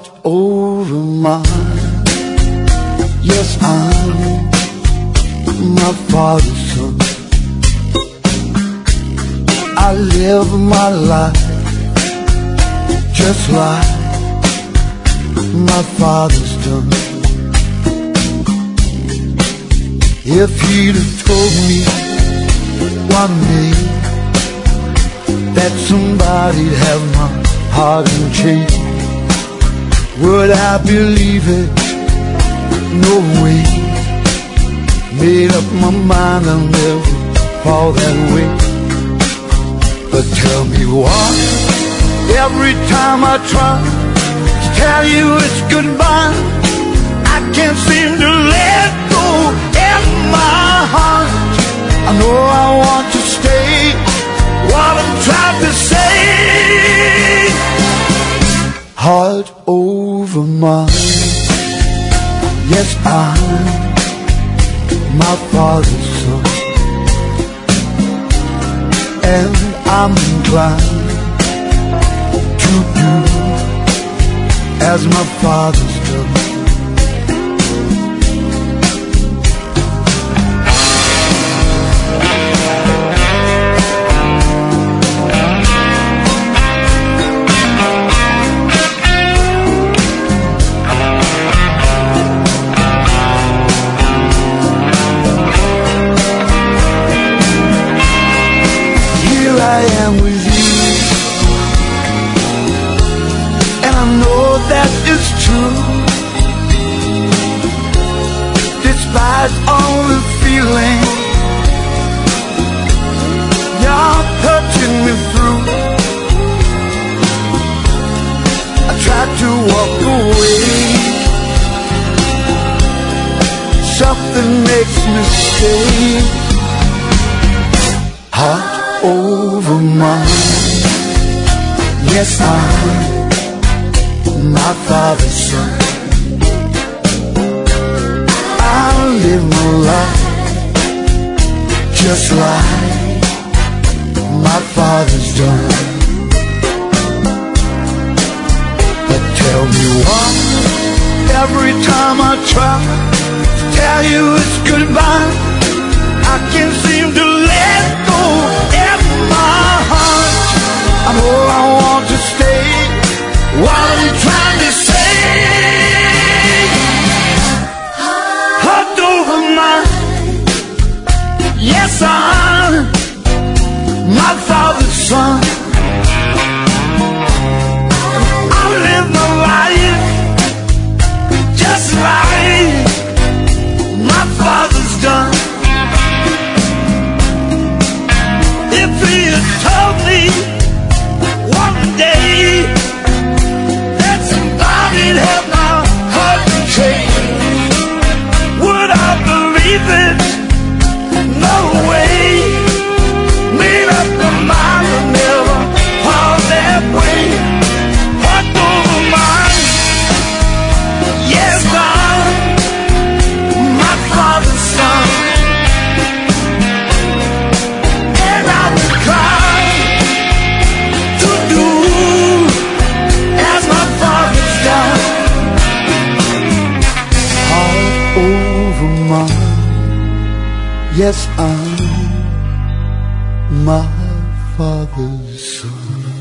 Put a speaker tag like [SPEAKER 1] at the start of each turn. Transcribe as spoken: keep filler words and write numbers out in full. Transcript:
[SPEAKER 1] heart over mine. Yes, I'm my father's son. I live my life just like my father's done. If he'd have told me one day that somebody'd have my heart in chains, would I believe it? No way. Made up my mind I'll never fall that way. But tell me why, every time I try to tell you it's goodbye, I can't seem to let go in my heart. I know I want to stay, what I'm trying to say. Heart over mine. Yes, I'm my father's son, and I'm inclined to do as my father's done. I am with you, and I know that is true. Despite all the feeling you're touching me through, I tried to walk away. Something makes me stay. Heart over mine. Yes, I'm my father's son. I live my life just like my father's done. But tell me why, every time I try to tell you it's goodbye, I can't seem to let go. I know I want to stay, what are you trying to say? Heart over mine. Yes, I'm my father's son. I live my life just like my father's done. If he had told me one day that somebody'd have my heart in chains, would I believe it? No way. Made up my mind to never fall that way. Heart over mine. Yes, I'm my father's son, and I would cry to do as my father's done. Heart over mine. Yes, I'm my father's son.